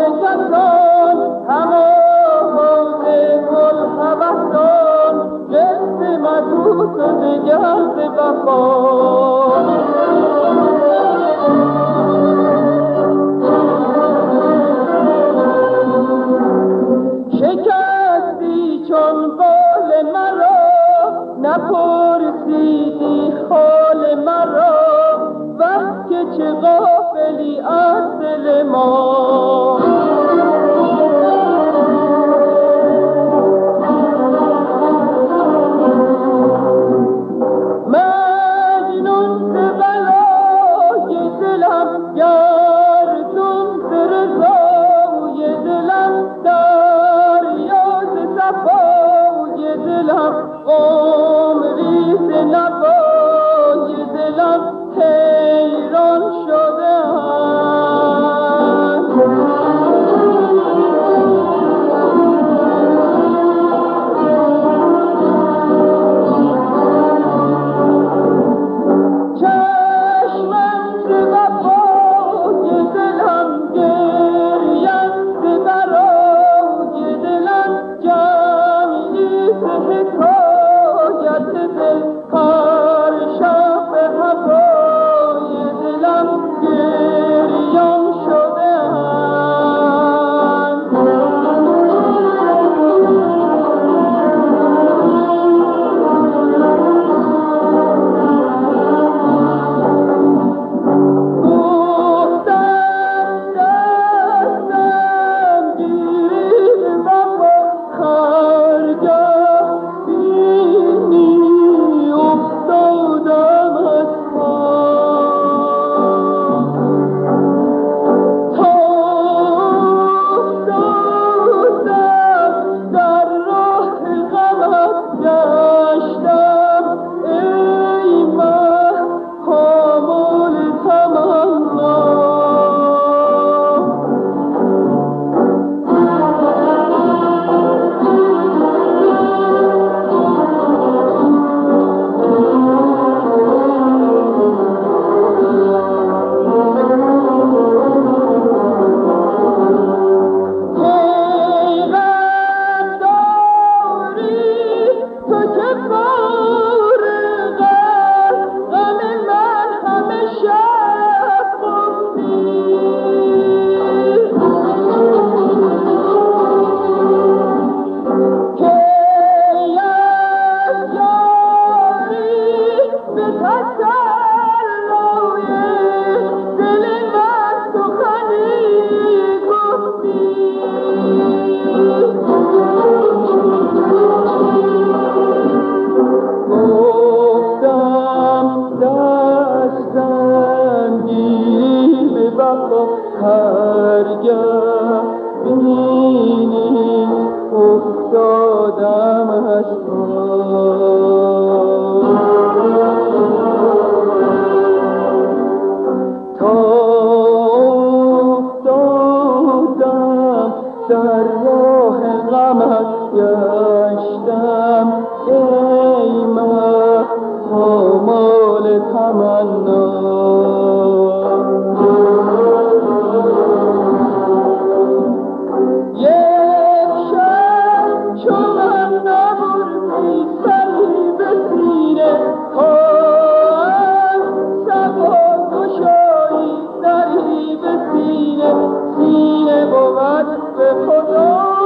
کسان هماهنگ گل هوسان قصه مگو تو دگر ز وفا شکستی چون بال مرا نپرسیدی حال مرا وقت که چه غافلی از دل ما مجنون ز بلای دلم گردون ز رضای دلم دریا ز صفای دلم قمری ز نوای دلم حیران شده چشمم ز وفای دلم گریم ز برای دلم جمعی ز حکایت دل هر شب هوای دلم گریان شده هرگه بینی افتادم از تا افتادم در راه غمت گشتم ای مه آمال تمنا سینه بود به خدا